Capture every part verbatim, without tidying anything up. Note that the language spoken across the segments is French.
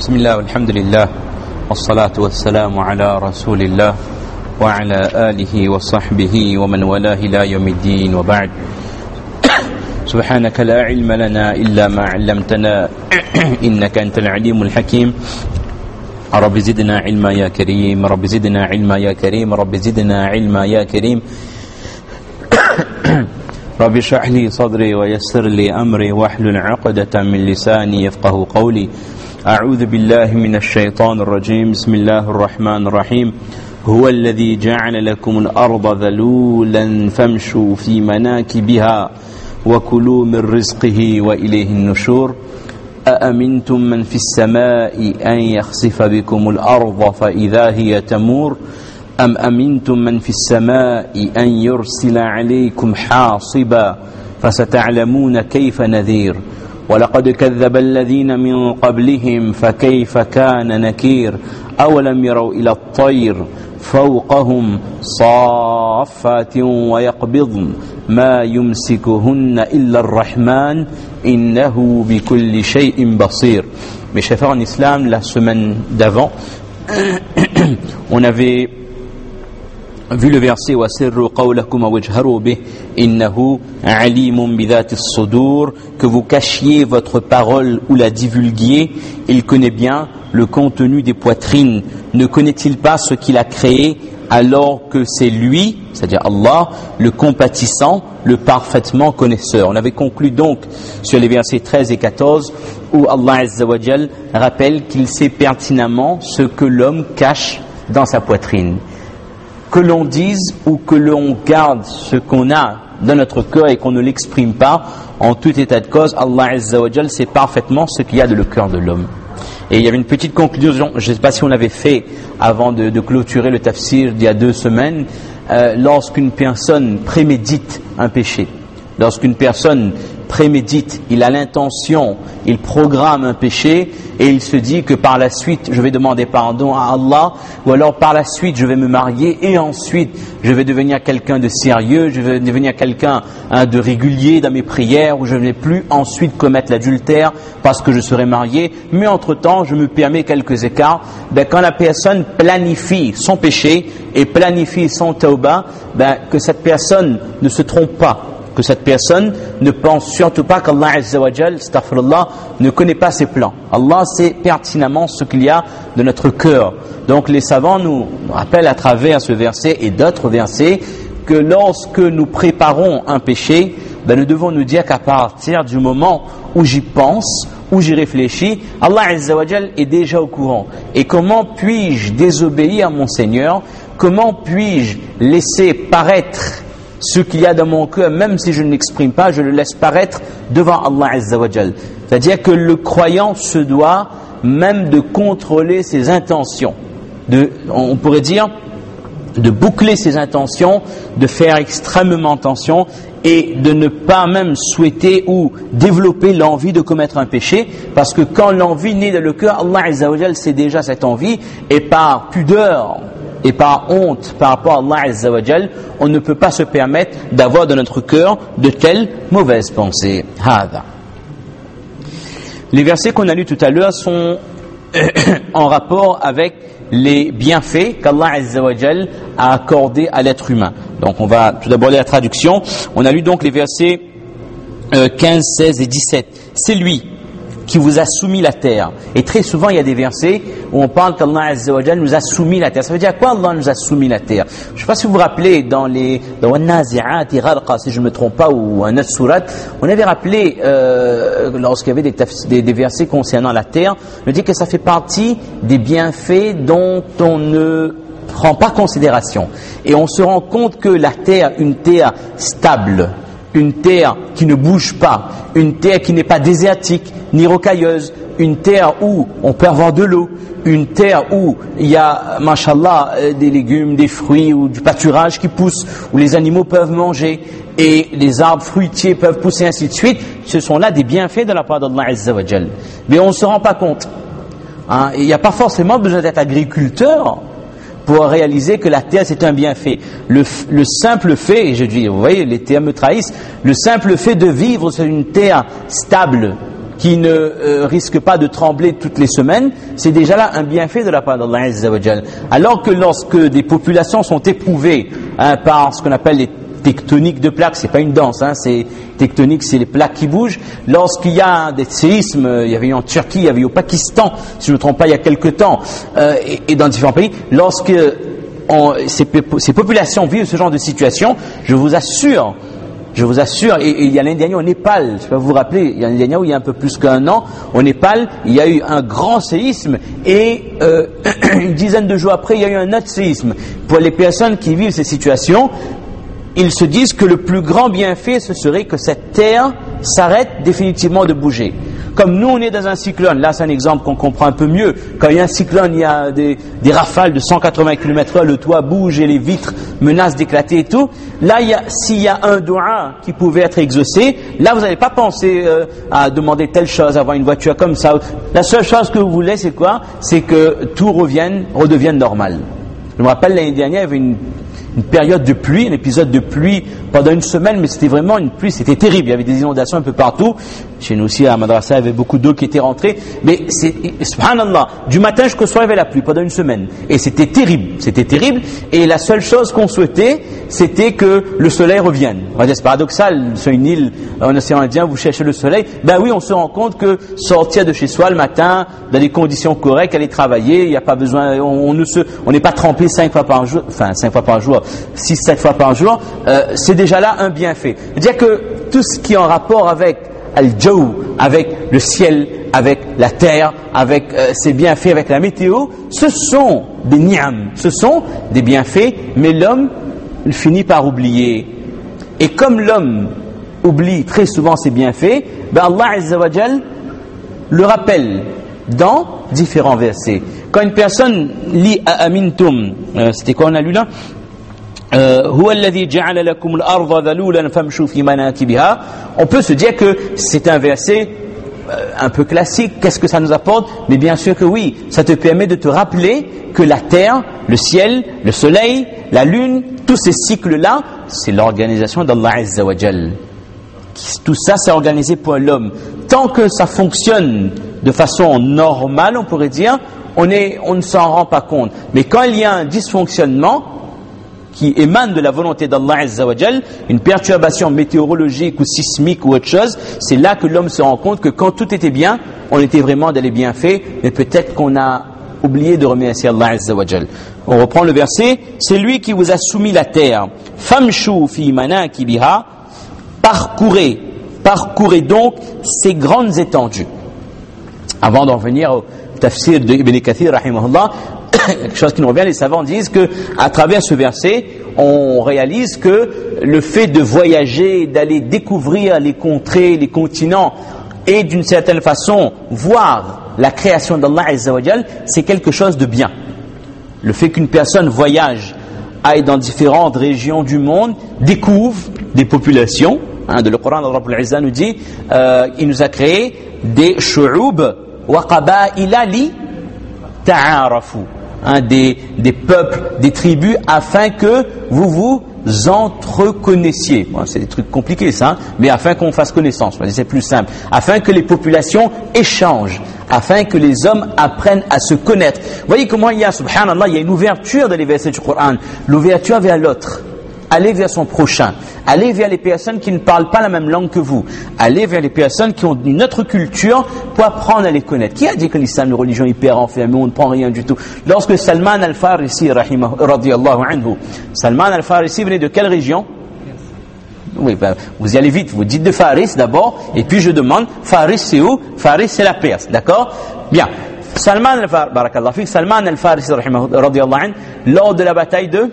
بسم الله والحمد لله والصلاة والسلام على رسول الله وعلى آله وصحبه ومن والاه إلى يوم الدين وبعد سبحانك لا علم لنا إلا ما علمتنا إنك أنت العليم الحكيم رب زدنا علما يا كريم رب زدنا علما يا كريم رب زدنا علما يا كريم رب اشرح لي صدري ويسر لي أمري واحلل عقدة من لساني يفقه قولي أعوذ بالله من الشيطان الرجيم بسم الله الرحمن الرحيم هو الذي جعل لكم الأرض ذلولا فامشوا في مناكبها وكلوا من رزقه وإليه النشور أأمنتم من في السماء أن يخسف بكم الأرض فإذا هي تمور أم أمنتم من في السماء أن يرسل عليكم حاصبا فستعلمون كيف نذير ولقد كذب الذين من قبلهم فكيف كان نكير أولم يروا إلى الطير فوقهم صافات ويقبضن ما يمسكهن إلا الرحمن إنه بكل شيء بصير. Mes chers frères en islam, la semaine d'avant, on avait vu le verset وَسِرُّوا قَوْلَكُمْ وَاجْهَرُوا بِهِ إِنَّهُ عَلِيمٌ بِذَاتِ الصُّدُورِ, que vous cachiez votre parole ou la divulguiez, il connaît bien le contenu des poitrines. Ne connaît-il pas ce qu'il a créé alors que c'est lui, c'est-à-dire Allah, le compatissant, le parfaitement connaisseur. On avait conclu donc sur les versets treize et quatorze où Allah Azza wa Jal rappelle qu'il sait pertinemment ce que l'homme cache dans sa poitrine. Que l'on dise ou que l'on garde ce qu'on a dans notre cœur et qu'on ne l'exprime pas, en tout état de cause, Allah Azza wa Jal sait parfaitement ce qu'il y a dans le cœur de l'homme. Et il y avait une petite conclusion, je ne sais pas si on l'avait fait avant de, de clôturer le tafsir d'il y a deux semaines, euh, lorsqu'une personne prémédite un péché, lorsqu'une personne prémédite, il a l'intention, il programme un péché et il se dit que par la suite je vais demander pardon à Allah, ou alors par la suite je vais me marier et ensuite je vais devenir quelqu'un de sérieux, je vais devenir quelqu'un hein, de régulier dans mes prières, où je ne vais plus ensuite commettre l'adultère parce que je serai marié, mais entre temps je me permets quelques écarts. Ben, quand la personne planifie son péché et planifie son tauba, ben, que cette personne ne se trompe pas, que cette personne ne pense surtout pas qu'Allah Azza wa Jal, astaghfirullah, ne connaît pas ses plans. Allah sait pertinemment ce qu'il y a de notre cœur. Donc les savants nous rappellent à travers ce verset et d'autres versets que lorsque nous préparons un péché, ben nous devons nous dire qu'à partir du moment où j'y pense, où j'y réfléchis, Allah Azza wa Jal est déjà au courant. Et comment puis-je désobéir à mon Seigneur? Comment puis-je laisser paraître ce qu'il y a dans mon cœur, même si je ne l'exprime pas, je le laisse paraître devant Allah Azza wa Jal. C'est-à-dire que le croyant se doit même de contrôler ses intentions, de, on pourrait dire, de boucler ses intentions, de faire extrêmement attention et de ne pas même souhaiter ou développer l'envie de commettre un péché, parce que quand l'envie naît dans le cœur, Allah Azza wa Jal sait déjà cette envie, et par pudeur et par honte par rapport à Allah Azza wa Jal, on ne peut pas se permettre d'avoir dans notre cœur de telles mauvaises pensées. Hada. Les versets qu'on a lus tout à l'heure sont en rapport avec les bienfaits qu'Allah Azza wa Jal a accordés à l'être humain. Donc on va tout d'abord lire la traduction. On a lu donc les versets quinze, seize et dix-sept. C'est lui qui vous a soumis la terre. Et très souvent, il y a des versets où on parle qu'Allah Azza wa Jal nous a soumis la terre. Ça veut dire quoi, Allah nous a soumis la terre? Je ne sais pas si vous vous rappelez, dans les dans An-Nazi'at et Gharqa, si je ne me trompe pas, ou un autre surat, on avait rappelé, euh, lorsqu'il y avait des, des, des versets concernant la terre, on dit que ça fait partie des bienfaits dont on ne prend pas considération. Et on se rend compte que la terre, une terre stable, une terre qui ne bouge pas, une terre qui n'est pas désertique ni rocailleuse, une terre où on peut avoir de l'eau, une terre où il y a, mashallah, des légumes, des fruits ou du pâturage qui pousse, où les animaux peuvent manger et les arbres fruitiers peuvent pousser, ainsi de suite. Ce sont là des bienfaits de la part d'Allah Azza wa Jal. Mais on ne se rend pas compte. Hein, il n'y a pas forcément besoin d'être agriculteur pour réaliser que la terre c'est un bienfait. Le, le simple fait, et je dis, vous voyez, les termes me trahissent, le simple fait de vivre sur une terre stable, qui ne euh, risque pas de trembler toutes les semaines, c'est déjà là un bienfait de la part d'Allah Azza wa Jal. Alors que lorsque des populations sont éprouvées hein, par ce qu'on appelle les tectoniques de plaques, c'est pas une danse, hein, c'est tectonique, c'est les plaques qui bougent. Lorsqu'il y a des séismes, il y avait eu en Turquie, il y avait eu au Pakistan, si je ne me trompe pas, il y a quelque temps, euh, et, et dans différents pays, lorsque on, ces, ces populations vivent ce genre de situation, je vous assure, je vous assure, et, et il y a l'année dernière au Népal, je ne sais pas vous vous rappeler, il y a l'année dernière où il y a un peu plus qu'un an, au Népal, il y a eu un grand séisme, et euh, une dizaine de jours après, il y a eu un autre séisme. Pour les personnes qui vivent ces situations, ils se disent que le plus grand bienfait, ce serait que cette terre s'arrête définitivement de bouger. Comme nous, on est dans un cyclone, là c'est un exemple qu'on comprend un peu mieux. Quand il y a un cyclone, il y a des, des rafales de cent quatre-vingts kilomètres heure, le toit bouge et les vitres menacent d'éclater et tout. Là, il y a, s'il y a un doua qui pouvait être exaucé, là vous n'allez pas penser euh, à demander telle chose, avoir une voiture comme ça. La seule chose que vous voulez, c'est quoi? C'est que tout revienne, redevienne normal. Je me rappelle l'année dernière, il y avait une une période de pluie, un épisode de pluie pendant une semaine, mais c'était vraiment une pluie, c'était terrible, il y avait des inondations un peu partout. Chez nous aussi à Madrasa, il y avait beaucoup d'eau qui était rentrée, mais c'est, subhanallah, du matin jusqu'au soir il y avait la pluie pendant une semaine, et c'était terrible, c'était terrible, et la seule chose qu'on souhaitait, c'était que le soleil revienne. On va dire, c'est paradoxal, sur une île en océan Indien, vous cherchez le soleil, ben oui, on se rend compte que sortir de chez soi le matin, dans des conditions correctes, aller travailler, il n'y a pas besoin, on, on ne se, on n'est pas trempé cinq fois par jour, enfin cinq fois par jour, six sept fois par jour, euh, c'est déjà là un bienfait. C'est-à-dire que tout ce qui est en rapport avec al-jaw, avec le ciel, avec la terre, avec euh, ses bienfaits, avec la météo, ce sont des ni'am, ce sont des bienfaits, mais l'homme il finit par oublier. Et comme l'homme oublie très souvent ses bienfaits, ben Allah Azza wa Jal le rappelle dans différents versets. Quand une personne lit Amintum, euh, c'était quoi on a lu là? On peut se dire que c'est un verset un peu classique, qu'est-ce que ça nous apporte? Mais bien sûr que oui, ça te permet de te rappeler que la terre, le ciel, le soleil, la lune, tous ces cycles-là, c'est l'organisation d'Allah Azza wa Jal. Tout ça, c'est organisé pour l'homme. Tant que ça fonctionne de façon normale, on pourrait dire, on, est, on ne s'en rend pas compte. Mais quand il y a un dysfonctionnement qui émane de la volonté d'Allah Azza wa Jal, une perturbation météorologique ou sismique ou autre chose, c'est là que l'homme se rend compte que quand tout était bien, on était vraiment dans les bienfaits, mais peut-être qu'on a oublié de remercier Allah Azza wa Jal. On reprend le verset, c'est lui qui vous a soumis la terre. Famshu fi manakibiha, parcourez, parcourez donc ces grandes étendues. Avant d'en venir au tafsir de Ibn Kathir, rahimahullah, quelque chose qui nous revient, les savants disent que à travers ce verset, on réalise que le fait de voyager, d'aller découvrir les contrées, les continents, et d'une certaine façon voir la création d'Allah Azza wa Jal, c'est quelque chose de bien. Le fait qu'une personne voyage, aille dans différentes régions du monde, découvre des populations, hein, de le Coran, Allah Rabbul Izza nous dit, euh, il nous a créé des shu'ub wa qaba'ila li ta'arafu. Hein, des, des peuples, des tribus, afin que vous vous entreconnaissiez. Bon, c'est des trucs compliqués ça, hein, mais afin qu'on fasse connaissance, c'est plus simple. Afin que les populations échangent, afin que les hommes apprennent à se connaître. Vous voyez comment il y a, subhanallah, il y a une ouverture dans les versets du Coran, l'ouverture vers l'autre. Allez vers son prochain, allez vers les personnes qui ne parlent pas la même langue que vous, allez vers les personnes qui ont une autre culture pour apprendre à les connaître. Qui a dit que l'islam est une religion hyper enfermée, on ne prend rien du tout? Lorsque Salman al-Farisi, radiyallahu anhu, Salman al-Farisi venait de quelle région? Oui, ben, vous y allez vite, vous dites de Faris d'abord, et puis je demande, Faris c'est où? Faris c'est la Perse, d'accord? Bien. Salman al-Farisi, barakallahu fik, Salman al-Farisi, radiyallahu anhu, lors de la bataille de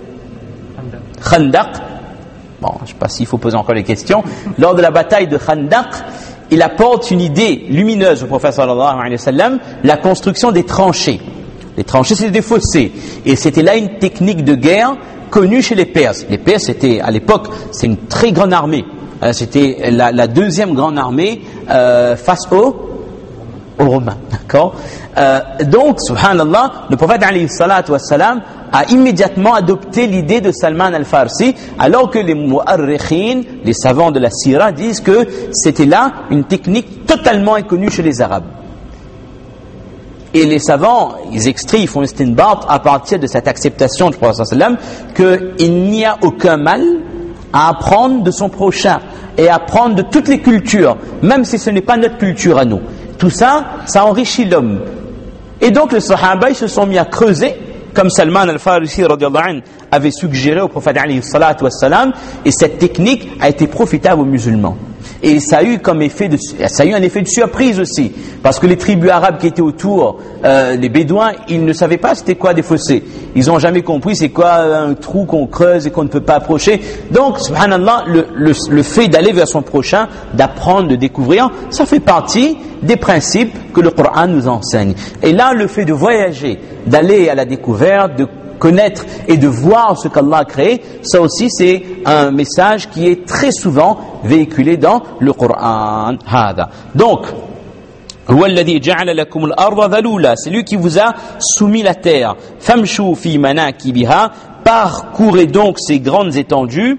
Khandaq, bon, je ne sais pas s'il faut poser encore les questions, lors de la bataille de Khandaq, il apporte une idée lumineuse au prophète sallallahu alayhi wa sallam, la construction des tranchées. Les tranchées, c'était des fossés. Et c'était là une technique de guerre connue chez les Perses. Les Perses, c'était, à l'époque, c'est une très grande armée. C'était la, la deuxième grande armée euh, face aux aux Romains. D'accord euh, Donc, subhanallah, le prophète alayhi salatu wassalam a immédiatement adopté l'idée de Salman al-Farsi, alors que les mu'arrikhin, les savants de la sira, disent que c'était là une technique totalement inconnue chez les Arabes. Et les savants, ils extraient, ils font istinbat à partir de cette acceptation du prophète sallam qu'il n'y a aucun mal à apprendre de son prochain et à apprendre de toutes les cultures, même si ce n'est pas notre culture à nous. Tout ça, ça enrichit l'homme. Et donc les sahaba, ils se sont mis à creuser, comme Salman al-Farisi radiyallahu anhu avait suggéré au prophète alayhi salatu wassalam, et cette technique a été profitable aux musulmans. Et ça a eu comme effet de, ça a eu un effet de surprise aussi, parce que les tribus arabes qui étaient autour, euh, les bédouins, ils ne savaient pas c'était quoi des fossés. Ils n'ont jamais compris c'est quoi un trou qu'on creuse et qu'on ne peut pas approcher. Donc, subhanallah, le, le, le fait d'aller vers son prochain, d'apprendre, de découvrir, ça fait partie des principes que le Coran nous enseigne. Et là, le fait de voyager, d'aller à la découverte, de connaître et de voir ce qu'Allah a créé, ça aussi c'est un message qui est très souvent véhiculé dans le Coran. Donc, c'est lui qui vous a soumis la terre. Famshu fi manakibiha, parcourez donc ces grandes étendues.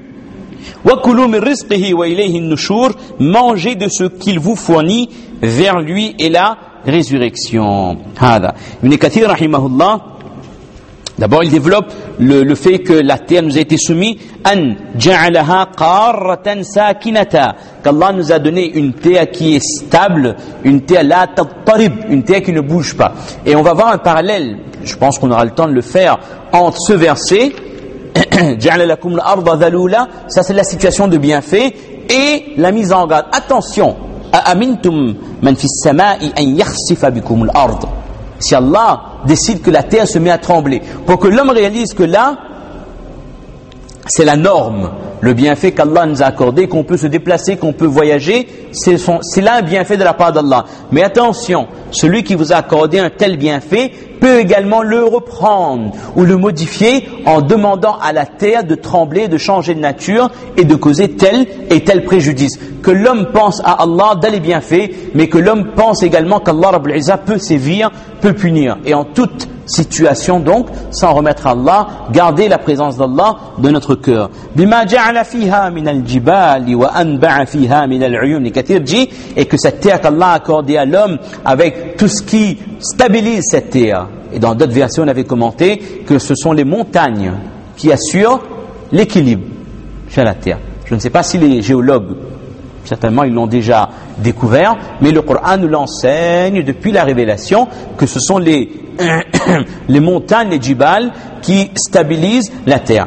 Mangez de ce qu'il vous fournit, vers lui et la résurrection. Ibn Kathir rahimahullah, d'abord, il développe le, le fait que la terre nous a été soumise, an ja'alaha qarratan sakinata, qu'Allah nous a donné une terre qui est stable, une terre la tattarib, une terre qui ne bouge pas. Et on va voir un parallèle, je pense qu'on aura le temps de le faire, entre ce verset, ja'ala lakum al-arda dhalula, ça c'est la situation de bienfait, et la mise en garde. Attention, a'amintum man fis sama'i an yakhsifa bikum al-ard. Si Allah décide que la terre se met à trembler, pour que l'homme réalise que là, c'est la norme, le bienfait qu'Allah nous a accordé, qu'on peut se déplacer, qu'on peut voyager, c'est, son, c'est là un bienfait de la part d'Allah. Mais attention, celui qui vous a accordé un tel bienfait peut également le reprendre ou le modifier en demandant à la terre de trembler, de changer de nature et de causer tel et tel préjudice. Que l'homme pense à Allah dans les bienfaits, mais que l'homme pense également qu'Allah Rabbul Izzah peut sévir, peut punir. Et en toute situation donc, sans remettre à Allah, garder la présence d'Allah dans notre cœur. Bima ja'ala fiha min al-jibali wa anba'a fiha min al-uyun. Et Kathir dit, et que cette terre qu'Allah a accordée à l'homme avec tout ce qui stabilise cette terre. Et dans d'autres versions, on avait commenté que ce sont les montagnes qui assurent l'équilibre sur la terre. Je ne sais pas si les géologues, certainement ils l'ont déjà découvert, mais le Coran nous l'enseigne depuis la révélation que ce sont les, les montagnes, les jibal qui stabilisent la terre.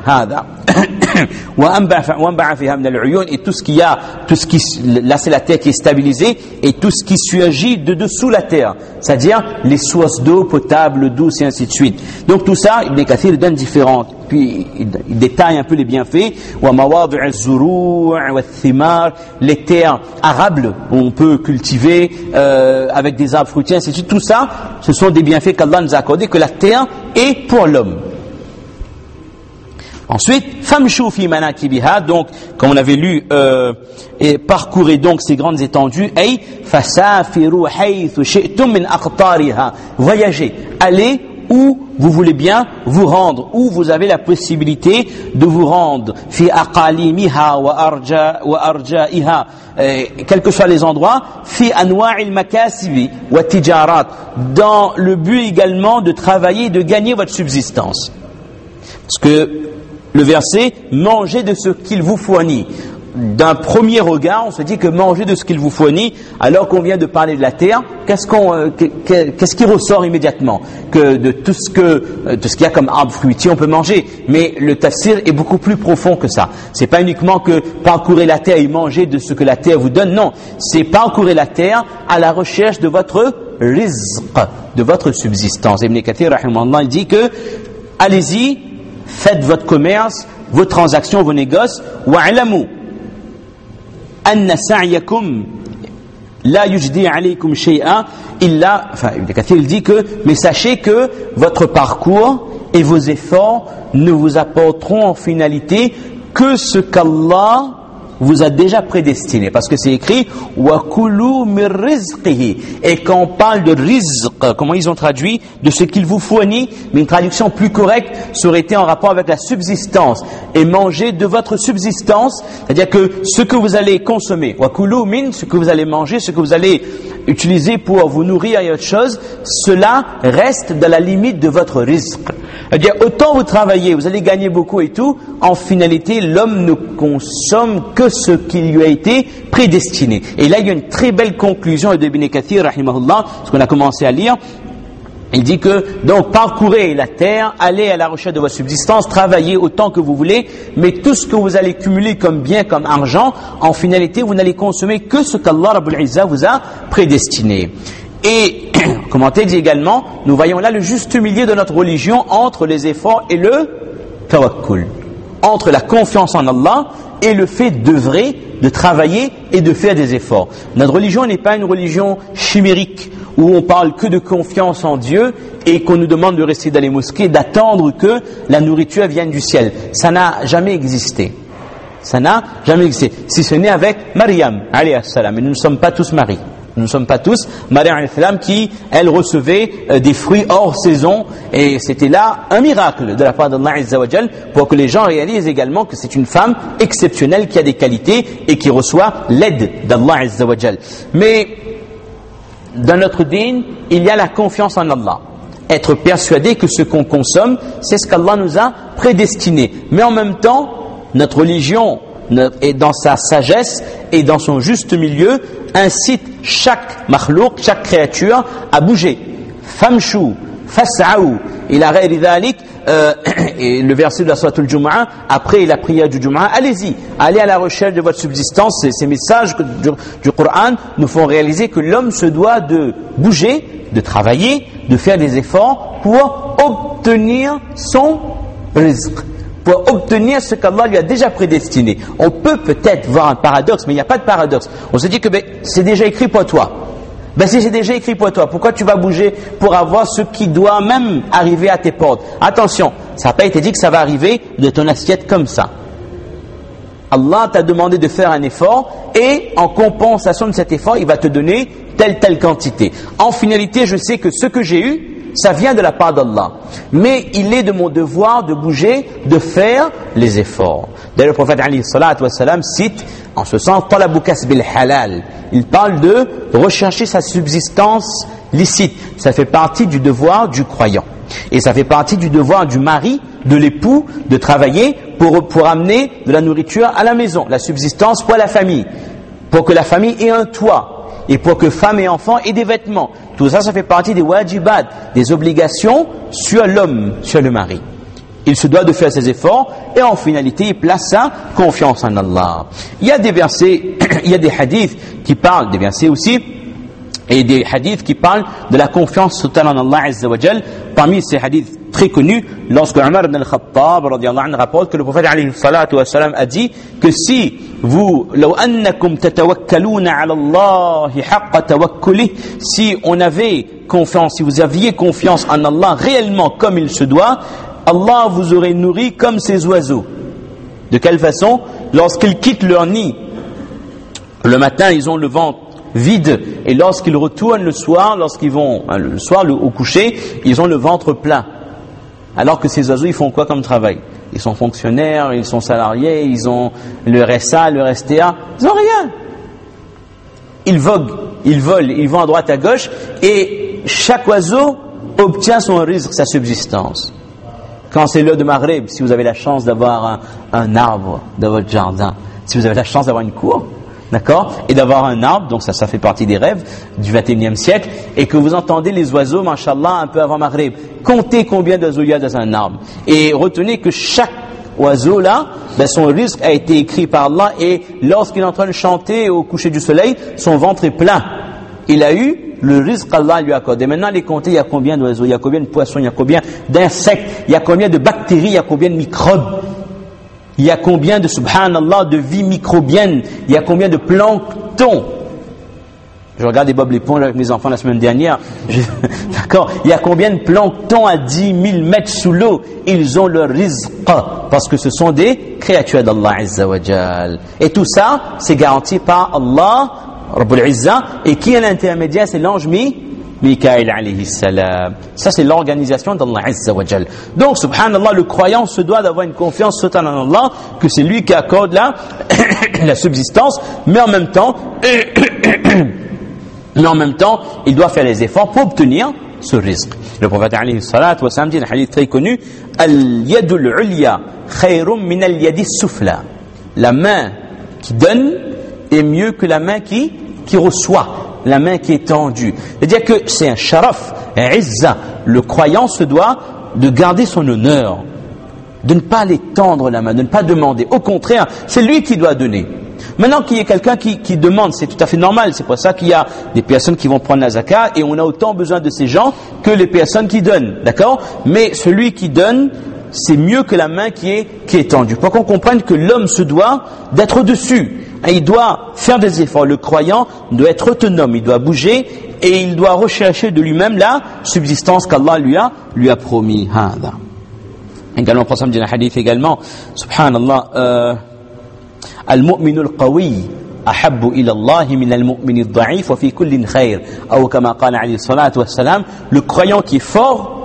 Et tout ce qu'il y a, tout ce qui, là c'est la terre qui est stabilisée, et tout ce qui surgit de dessous la terre, c'est-à-dire les sources d'eau potable, douce et ainsi de suite. Donc tout ça, Ibn Kathir donne différentes, puis il, il détaille un peu les bienfaits. Les terres arables où on peut cultiver euh, avec des arbres fruitiers, ainsi de suite. Tout ça, ce sont des bienfaits qu'Allah nous a accordés, que la terre est pour l'homme. Ensuite, famshu fi manakibiha, donc comme on avait lu, euh, et parcourez donc ces grandes étendues, ay fasafiru haythu shi'tum min aqtariha, voyagez, allez où vous voulez bien vous rendre, où vous avez la possibilité de vous rendre, fi aqalimiha wa arja wa arja'iha, quels que soient les endroits, fi anwa'il makasibi wa tijarat, dans le but également de travailler, de gagner votre subsistance. Parce que le verset, mangez de ce qu'il vous fournit. D'un premier regard, on se dit que manger de ce qu'il vous fournit, alors qu'on vient de parler de la terre, qu'est-ce qu'on, euh, qu'est-ce qui ressort immédiatement? Que de tout ce que, de ce qu'il y a comme arbre fruitier, on peut manger. Mais le tafsir est beaucoup plus profond que ça. C'est pas uniquement que parcourir la terre et manger de ce que la terre vous donne. Non, c'est parcourir la terre à la recherche de votre rizq, de votre subsistance. Ibn Kathir, rahimahullah, il dit que allez-y, faites votre commerce, vos transactions, vos négoces. Wa'alamu anna sa'yakum la yujdi alaykum shay'a illa. Enfin, Ibn Kathir il dit que, mais sachez que votre parcours et vos efforts ne vous apporteront en finalité que ce qu'Allah vous a déjà prédestiné. Parce que c'est écrit « Wa kulu mir rizqihi » et quand on parle de rizq, comment ils ont traduit, de ce qu'il vous fournit, mais une traduction plus correcte, ça aurait été en rapport avec la subsistance. Et manger de votre subsistance, c'est-à-dire que ce que vous allez consommer, « Wa kulu min » ce que vous allez manger, ce que vous allez utiliser pour vous nourrir et autre chose, cela reste dans la limite de votre rizq. C'est-à-dire, autant vous travaillez, vous allez gagner beaucoup et tout, en finalité, l'homme ne consomme que ce qui lui a été prédestiné. Et là, il y a une très belle conclusion de Ibn Kathir, rahimahullah, ce qu'on a commencé à lire. Il dit que, donc, parcourez la terre, allez à la recherche de votre subsistance, travaillez autant que vous voulez, mais tout ce que vous allez cumuler comme bien, comme argent, en finalité, vous n'allez consommer que ce qu'Allah Rabbul Izzah vous a prédestiné. Et, commenté dit également, nous voyons là le juste milieu de notre religion entre les efforts et le tawakkul. Entre la confiance en Allah et le fait d'œuvrer, de travailler et de faire des efforts. Notre religion n'est pas une religion chimérique où on parle que de confiance en Dieu et qu'on nous demande de rester dans les mosquées, d'attendre que la nourriture vienne du ciel. Ça n'a jamais existé. Ça n'a jamais existé. Si ce n'est avec Maryam, alayhi salam. Et nous ne sommes pas tous maris. Nous ne sommes pas tous Maryam alayhi salam qui, elle, recevait euh, des fruits hors saison et c'était là un miracle de la part d'Allah Azza wa Jal pour que les gens réalisent également que c'est une femme exceptionnelle qui a des qualités et qui reçoit l'aide d'Allah Azza wa Jal. Mais dans notre dîn, il y a la confiance en Allah. Être persuadé que ce qu'on consomme, c'est ce qu'Allah nous a prédestiné. Mais en même temps, notre religion et dans sa sagesse et dans son juste milieu incite chaque makhlouk, chaque créature à bouger. Famshu, fas'aou, ila ghayri dhalik, euh, et le verset de la Sourate al-Jumu'ah, après la prière du Jumu'ah, allez-y, allez à la recherche de votre subsistance. Ces, ces messages du, du Coran nous font réaliser que l'homme se doit de bouger, de travailler, de faire des efforts pour obtenir son rizq, pour obtenir ce qu'Allah lui a déjà prédestiné. On peut peut-être voir un paradoxe, mais il n'y a pas de paradoxe. On se dit que ben, c'est déjà écrit pour toi. Ben si c'est déjà écrit pour toi, pourquoi tu vas bouger pour avoir ce qui doit même arriver à tes portes? Attention, ça n'a pas été dit que ça va arriver de ton assiette comme ça. Allah t'a demandé de faire un effort et en compensation de cet effort, il va te donner telle telle quantité. En finalité, je sais que ce que j'ai eu, ça vient de la part d'Allah. Mais il est de mon devoir de bouger, de faire les efforts. D'ailleurs, le prophète alayhi salatu wassalam cite en ce sens talabu kasbil halal. Il parle de rechercher sa subsistance licite. Ça fait partie du devoir du croyant. Et ça fait partie du devoir du mari, de l'époux, de travailler pour, pour amener de la nourriture à la maison, la subsistance pour la famille, pour que la famille ait un toit. Et pour que femmes et enfants aient des vêtements. Tout ça, ça fait partie des wajibat, des obligations sur l'homme, sur le mari. Il se doit de faire ses efforts et en finalité, il place sa confiance en Allah. Il y a des versets, il y a des hadiths qui parlent, des versets aussi, et des hadiths qui parlent de la confiance totale en Allah Azza wa Jal. Parmi ces hadiths très connus, lorsque Omar ibn al-Khattab radiyallahu anhu rapporte que le prophète alayhi salatu wa salam a dit que si vous, law annakum tatawakkaluna ala Allah haqqa tawakkulih, si on avait confiance, si vous aviez confiance en Allah réellement comme il se doit, Allah vous aurait nourri comme ces oiseaux. De quelle façon? Lorsqu'ils quittent leur nid, le matin ils ont le ventre vide et lorsqu'ils retournent le soir, lorsqu'ils vont le soir le, au coucher, ils ont le ventre plein. Alors que ces oiseaux, ils font quoi comme travail? Ils sont fonctionnaires, ils sont salariés, ils ont le R S A, le R S T A, ils n'ont rien. Ils voguent, ils volent, ils vont à droite à gauche et chaque oiseau obtient son risque, sa subsistance. Quand c'est l'heure de Maghreb, si vous avez la chance d'avoir un, un arbre dans votre jardin, si vous avez la chance d'avoir une cour, d'accord, et d'avoir un arbre, donc ça, ça fait partie des rêves du vingt et unième siècle, et que vous entendez les oiseaux, mashallah, un peu avant Maghreb. Comptez combien d'oiseaux il y a dans un arbre. Et retenez que chaque oiseau là, ben son risque a été écrit par Allah, et lorsqu'il est en train de chanter au coucher du soleil, son ventre est plein. Il a eu le risque qu'Allah lui a accordé. Maintenant, les compter, il y a combien d'oiseaux, il y a combien de poissons, il y a combien d'insectes, il y a combien de bactéries, il y a combien de microbes. Il y a combien de, subhanallah, de vie microbienne, il y a combien de plancton. Je regardais Bob l'éponge avec mes enfants la semaine dernière. Je, d'accord. Il y a combien de planctons à dix mille mètres sous l'eau? Ils ont leur rizq. Parce que ce sont des créatures d'Allah Azza wa Jal. Et tout ça, c'est garanti par Allah, Rabbul Izzah. Et qui est l'intermédiaire? C'est l'ange Mi, Mikaël alayhi salam. Ça, c'est l'organisation d'Allah Azza wa Jal. Donc, subhanallah, le croyant se doit d'avoir une confiance totale en Allah, que c'est lui qui accorde la, la subsistance, mais en même temps, mais en même temps, il doit faire les efforts pour obtenir ce rizq. Le prophète alayhi salatu wa salam dit un hadith très connu, Al-yadul ulya khayrum min al-yadis sufla. La main qui donne est mieux que la main qui, qui reçoit, la main qui est tendue. C'est-à-dire que c'est un sharaf, un izza. Le croyant se doit de garder son honneur, de ne pas aller tendre la main, de ne pas demander. Au contraire, c'est lui qui doit donner. Maintenant qu'il y ait quelqu'un qui, qui demande, c'est tout à fait normal. C'est pour ça qu'il y a des personnes qui vont prendre la zakat et on a autant besoin de ces gens que les personnes qui donnent. D'accord? Mais celui qui donne, c'est mieux que la main qui est, qui est tendue. Pour qu'on comprenne que l'homme se doit d'être au-dessus. Il doit faire des efforts. Le croyant doit être autonome. Il doit bouger et il doit rechercher de lui-même la subsistance qu'Allah lui a, lui a promis. Hada. Également, pour ça, me dit un hadith également. Subhanallah. Euh, المؤمن القوي أحب إلى الله من المؤمن الضعيف وفي كل خير أو كما قال عليه الصلاة والسلام. Le croyant qui est fort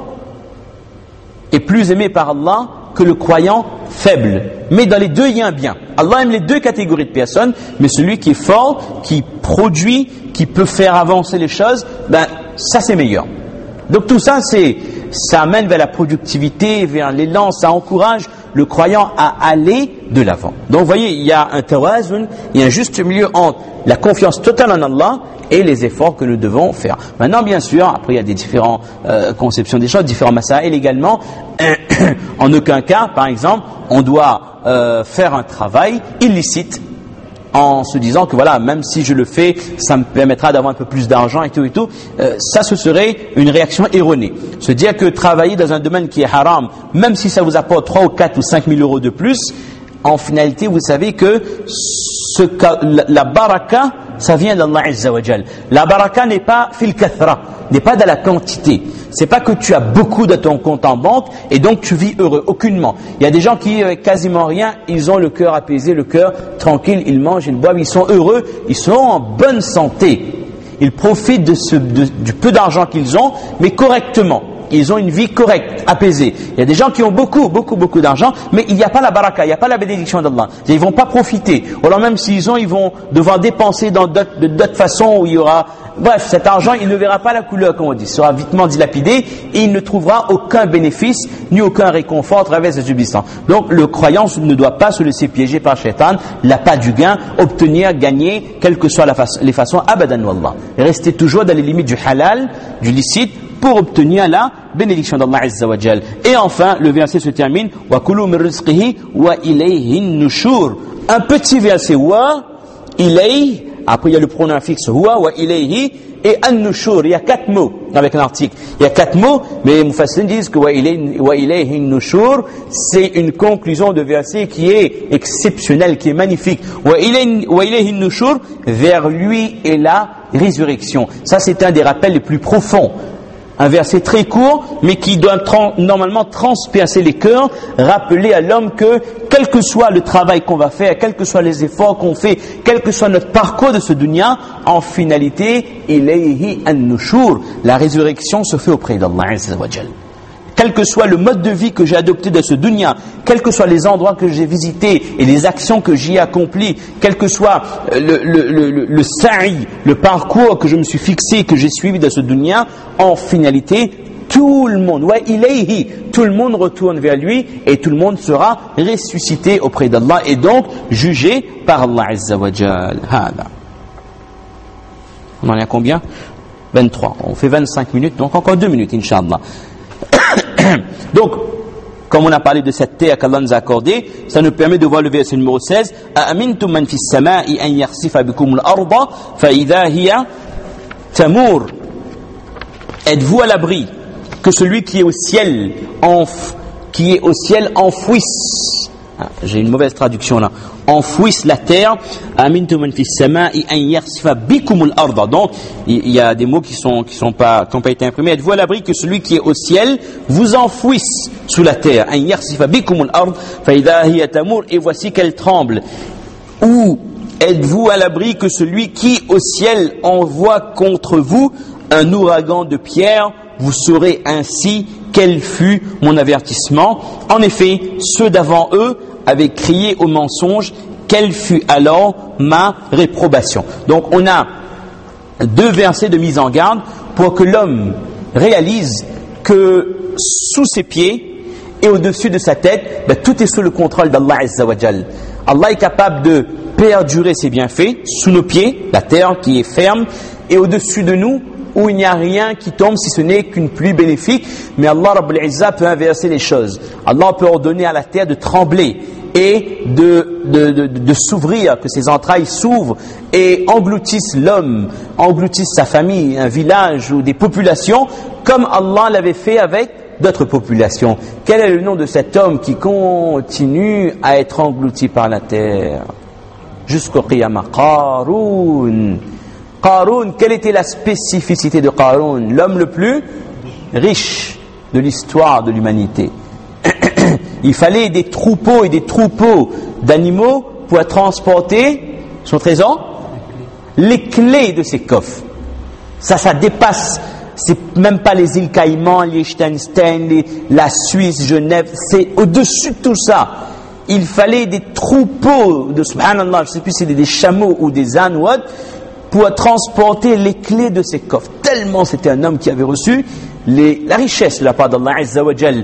est plus aimé par Allah que le croyant faible. Mais dans les deux, il y a un bien. Allah aime les deux catégories de personnes, mais celui qui est fort, qui produit, qui peut faire avancer les choses, ben ça c'est meilleur. Donc tout ça, c'est, ça amène vers la productivité, vers l'élan, ça encourage le croyant à aller de l'avant. Donc vous voyez, il y a un tawazun, il y a un juste milieu entre la confiance totale en Allah et les efforts que nous devons faire. Maintenant, bien sûr, après il y a des différentes euh, conceptions des choses, différents masaïl également. En aucun cas, par exemple, on doit euh, faire un travail illicite en se disant que voilà, même si je le fais, ça me permettra d'avoir un peu plus d'argent et tout et tout, euh, ça ce serait une réaction erronée. Se dire que travailler dans un domaine qui est haram, même si ça vous apporte trois ou quatre ou cinq mille euros de plus, en finalité, vous savez que ce, la, la baraka, ça vient d'Allah Azza wa Jal. La baraka n'est pas fil kathra, n'est pas dans la quantité. C'est pas que tu as beaucoup de ton compte en banque et donc tu vis heureux, aucunement. Il y a des gens qui, avec quasiment rien, ils ont le cœur apaisé, le cœur tranquille, ils mangent, ils boivent, ils sont heureux, ils sont en bonne santé. Ils profitent de ce, de, du peu d'argent qu'ils ont, mais correctement. Ils ont une vie correcte, apaisée. Il y a des gens qui ont beaucoup, beaucoup, beaucoup d'argent, mais il n'y a pas la baraka, il n'y a pas la bénédiction d'Allah. Ils ne vont pas profiter. Ou alors même s'ils ont, ils vont devoir dépenser dans d'autres, de d'autres façons où il y aura... Bref, cet argent, il ne verra pas la couleur, comme on dit. Il sera vitement dilapidé et il ne trouvera aucun bénéfice, ni aucun réconfort à travers ses subsistances. Donc, le croyant ne doit pas se laisser piéger par Shaitan, l'appât du gain, obtenir, gagner, quelles que soient la fa- les façons, abadan wallah. Rester toujours dans les limites du halal, du licite, pour obtenir la bénédiction d'Allah Azza wa Jal. Et enfin, le verset se termine wa kulu min rizqihi wa ilayhi nushur. Un petit verset wa ilayhi, après il y a le pronom fixe huwa wa ilayhi et an-nushur. Il y a quatre mots avec un article. Il y a quatre mots, mais les mufassirin disent que wa ilayhi wa ilayhi nushur, c'est une conclusion de verset qui est exceptionnelle, qui est magnifique. Wa ilayhi wa ilayhi nushur, vers lui est la résurrection. Ça, c'est un des rappels les plus profonds. Un verset très court, mais qui doit tra- normalement transpercer les cœurs, rappeler à l'homme que, quel que soit le travail qu'on va faire, quels que soient les efforts qu'on fait, quel que soit notre parcours de ce dunya, en finalité, ilayhi an-nushur, la résurrection se fait auprès d'Allah Azza wa Jal. Quel que soit le mode de vie que j'ai adopté de ce dunya, quels que soient les endroits que j'ai visités et les actions que j'y ai accomplies, quel que soit le, le, le, le, le sa'i, le parcours que je me suis fixé, que j'ai suivi de ce dunya, en finalité, tout le monde, wa ilayhi, tout le monde retourne vers lui et tout le monde sera ressuscité auprès d'Allah et donc jugé par Allah Azza wa Jal. Hada. On en est à combien? vingt-trois. On fait vingt-cinq minutes, donc encore deux minutes, Inch'Allah. Donc, comme on a parlé de cette terre qu'Allah nous a accordée, ça nous permet de voir le verset numéro seize. أَأَمِنْتُمْ مَنْ فِي السَّمَاءِ أَنْ يَخْسِفَ بِكُمُ الْأَرْضَ فَإِذَا هِيَ تَمُورُ. Êtes-vous à l'abri que celui qui est au ciel, enf, qui est au ciel enfouisse j'ai une mauvaise traduction là, enfouissent la terre. Donc il y a des mots qui sont qui sont pas qui n'ont pas été imprimés. Êtes-vous à l'abri que celui qui est au ciel vous enfouisse sous la terre? Et voici qu'elle tremble. Ou êtes-vous à l'abri que celui qui au ciel envoie contre vous un ouragan de pierre? Vous saurez ainsi quel fut mon avertissement. En effet, ceux d'avant eux avaient crié au mensonge. Quelle fut alors ma réprobation? Donc on a deux versets de mise en garde pour que l'homme réalise que sous ses pieds et au-dessus de sa tête, ben, tout est sous le contrôle d'Allah Azza wa Jal. Allah est capable de perdurer ses bienfaits sous nos pieds, la terre qui est ferme, et au-dessus de nous, où il n'y a rien qui tombe si ce n'est qu'une pluie bénéfique. Mais Allah Rabbul Izzah peut inverser les choses. Allah peut ordonner à la terre de trembler et de, de, de, de, de s'ouvrir, que ses entrailles s'ouvrent et engloutissent l'homme, engloutissent sa famille, un village ou des populations, comme Allah l'avait fait avec d'autres populations. Quel est le nom de cet homme qui continue à être englouti par la terre jusqu'au Qiyamah? Qarun. Qarun, quelle était la spécificité de Qarun? L'homme le plus riche de l'histoire de l'humanité. Il fallait des troupeaux et des troupeaux d'animaux pour transporter son trésor, les clés de ses coffres. Ça, ça dépasse, c'est même pas les îles Caïmans, les Liechtenstein, les, la Suisse, Genève, c'est au-dessus de tout ça. Il fallait des troupeaux de, subhanallah, je ne sais plus si c'était des chameaux ou des ânes ou autre, pour transporter les clés de ses coffres. Tellement c'était un homme qui avait reçu les, la richesse de la part d'Allah Azza wa Jal.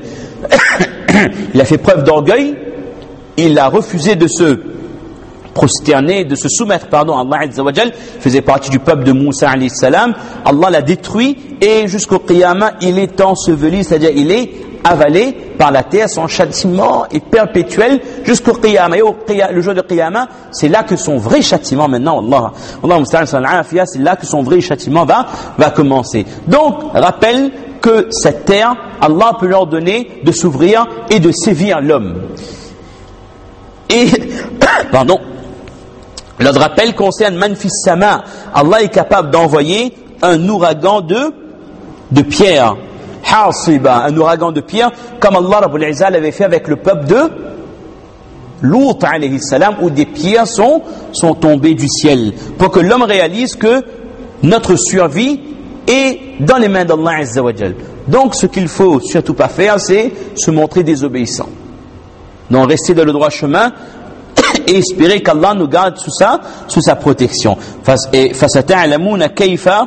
Il a fait preuve d'orgueil, il a refusé de se prosterner, de se soumettre, pardon, à Allah Azza wa Jal, faisait partie du peuple de Moussa alayhi salam. Allah l'a détruit et jusqu'au Qiyamah, il est enseveli, c'est-à-dire il est avalé par la terre. Son châtiment est perpétuel jusqu'au Qiyamah. Et au Qiyamah, le jour de Qiyamah, c'est là que son vrai châtiment maintenant, Allah, Allah c'est là que son vrai châtiment va, va commencer. Donc, rappelle que cette terre, Allah peut leur donner de s'ouvrir et de sévir l'homme. Et, pardon, l'autre rappel concerne Man fis sama. Allah est capable d'envoyer un ouragan de, de pierre. Hasiba, un ouragan de pierre, comme Allah Rabbul Izzah l'avait fait avec le peuple de Lut alayhi salam, où des pierres sont, sont tombées du ciel, pour que l'homme réalise que notre survie est dans les mains d'Allah Azza wa Jal. Donc ce qu'il faut surtout pas faire, c'est se montrer désobéissant. Donc rester dans le droit chemin et espérer qu'Allah nous garde sous sa, sous sa protection. Et fasata'lamuna kayfa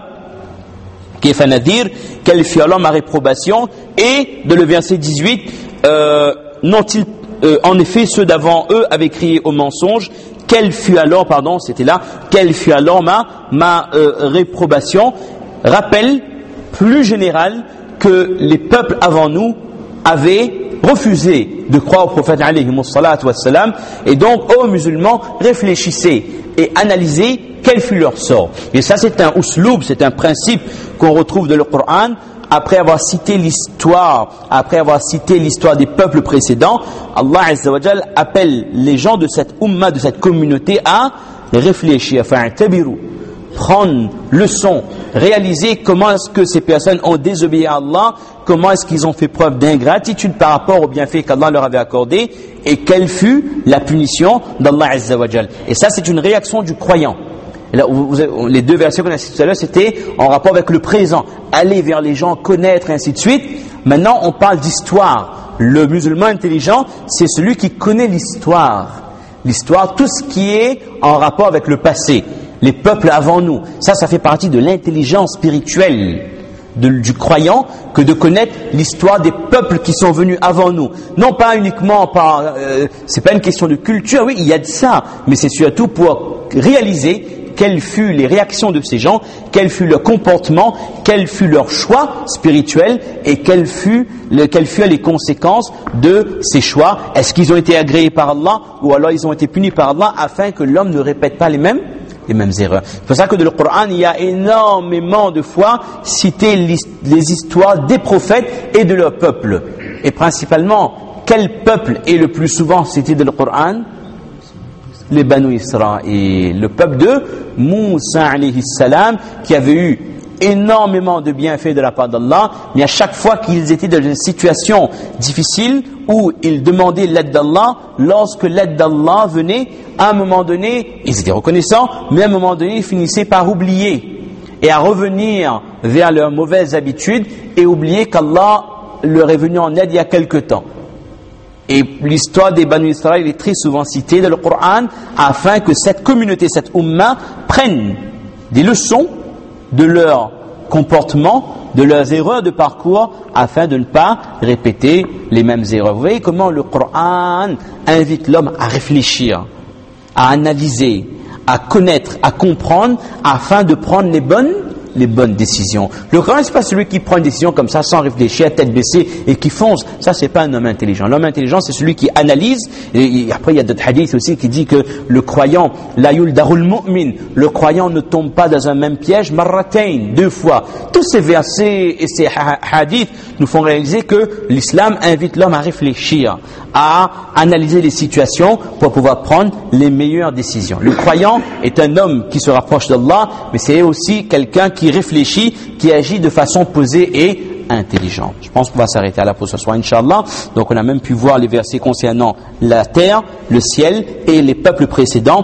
kayfa nadir, quelle fut alors ma réprobation. Et de le verset dix-huit, euh, n'ont-ils euh, en effet ceux d'avant eux avaient crié au mensonge. Quelle fut alors, pardon, c'était là, quelle fut alors ma, ma euh, réprobation. Rappel plus général que les peuples avant nous avaient refusé de croire au prophète alayhi salatu wassalam, et donc aux musulmans, réfléchissez et analysez quel fut leur sort. Et ça c'est un usloub, c'est un principe qu'on retrouve dans le Coran. Après avoir cité l'histoire, après avoir cité l'histoire des peuples précédents, Allah Azza wa Jal appelle les gens de cette umma, de cette communauté à réfléchir, fa'tabiru, prendre leçon, réaliser comment est-ce que ces personnes ont désobéi à Allah, comment est-ce qu'ils ont fait preuve d'ingratitude par rapport aux bienfaits qu'Allah leur avait accordés, et quelle fut la punition d'Allah Azza wa Jal. Et ça c'est une réaction du croyant. Et là, vous avez, les deux versets qu'on a cités tout à l'heure, c'était en rapport avec le présent, aller vers les gens, connaître, et ainsi de suite. Maintenant on parle d'histoire. Le musulman intelligent, c'est celui qui connaît l'histoire. L'histoire, tout ce qui est en rapport avec le passé, les peuples avant nous. Ça, ça fait partie de l'intelligence spirituelle de, du croyant, que de connaître l'histoire des peuples qui sont venus avant nous. Non pas uniquement par... Euh, c'est pas une question de culture, oui, il y a de ça, mais c'est surtout pour réaliser quelles furent les réactions de ces gens, quel fut leur comportement, quel fut leur choix spirituel et quelles furent le, quelles furent les conséquences de ces choix. Est-ce qu'ils ont été agréés par Allah ou alors ils ont été punis par Allah, afin que l'homme ne répète pas les mêmes les mêmes erreurs. C'est pour ça que dans le Coran, il y a énormément de fois cité les histoires des prophètes et de leur peuple. Et principalement, quel peuple est le plus souvent cité dans le Coran? Les Banu Israël, le peuple de Moussa alayhi salam, qui avait eu énormément de bienfaits de la part d'Allah, mais à chaque fois qu'ils étaient dans une situation difficile où ils demandaient l'aide d'Allah, lorsque l'aide d'Allah venait, à un moment donné, ils étaient reconnaissants, mais à un moment donné, ils finissaient par oublier et à revenir vers leurs mauvaises habitudes et oublier qu'Allah leur est venu en aide il y a quelque temps. Et l'histoire des Banu Israël est très souvent citée dans le Coran afin que cette communauté, cette Ummah, prenne des leçons de leur comportement, de leurs erreurs de parcours, afin de ne pas répéter les mêmes erreurs. Vous voyez comment le Coran invite l'homme à réfléchir, à analyser, à connaître, à comprendre, afin de prendre les bonnes les bonnes décisions. Le Coran, c'est pas celui qui prend une décision comme ça, sans réfléchir, tête baissée, et qui fonce. Ça, c'est pas un homme intelligent. L'homme intelligent, c'est celui qui analyse, et après, il y a d'autres hadiths aussi qui dit que le croyant, la yuldarul mu'min, le croyant ne tombe pas dans un même piège, marratain, deux fois. Tous ces versets et ces hadiths nous font réaliser que l'islam invite l'homme à réfléchir, à analyser les situations pour pouvoir prendre les meilleures décisions. Le croyant est un homme qui se rapproche d'Allah, mais c'est aussi quelqu'un qui réfléchit, qui agit de façon posée et intelligente. Je pense qu'on va s'arrêter à là pour ce soir, Inch'Allah. Donc on a même pu voir les versets concernant la terre, le ciel et les peuples précédents.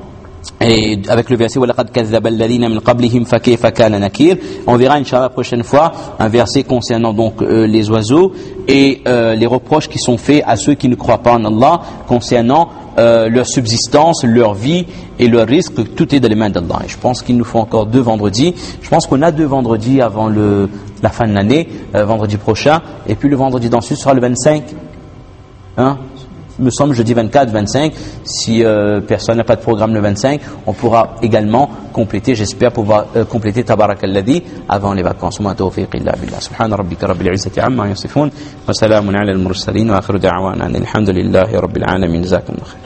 Et avec le verset وَلَقَدْ كَذَّبَ الَّذِينَ مِنْ قَبْلِهِمْ فَكَيْفَ كَانَ نَكِيرٌ. On verra Inch'Allah la prochaine fois un verset concernant donc euh, les oiseaux et euh, les reproches qui sont faits à ceux qui ne croient pas en Allah concernant euh, leur subsistance, leur vie et leur risque. Tout est dans les mains d'Allah. Et je pense qu'il nous faut encore deux vendredis. Je pense qu'on a deux vendredis avant le, la fin de l'année, euh, vendredi prochain, et puis le vendredi d'ensuite sera le vingt-cinq. Hein? Il me semble jeudi vingt-quatre, vingt-cinq. Si euh, personne n'a pas de programme le vingt-cinq, on pourra également compléter, j'espère pouvoir euh, compléter Tabarak al-Ladhi avant les vacances. Ma tawfiq illa billah. Subhana rabbika rabbil izzati amma yasifun wa salamun ala al-mursalin wa akhiru da'wana alhamdulillahi rabbil alamin. Jazakumullah khair.